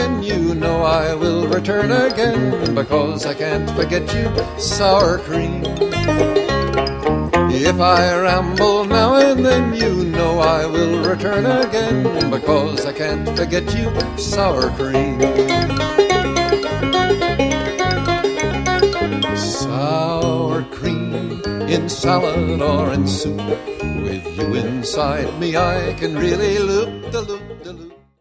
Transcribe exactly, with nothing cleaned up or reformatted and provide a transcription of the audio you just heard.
then you know I will return again, because I can't forget you, sour cream. If I ramble now and then, you know I will return again, because I can't forget you, sour cream. Sour cream in salad or in soup, with you inside me I can really loop the loop.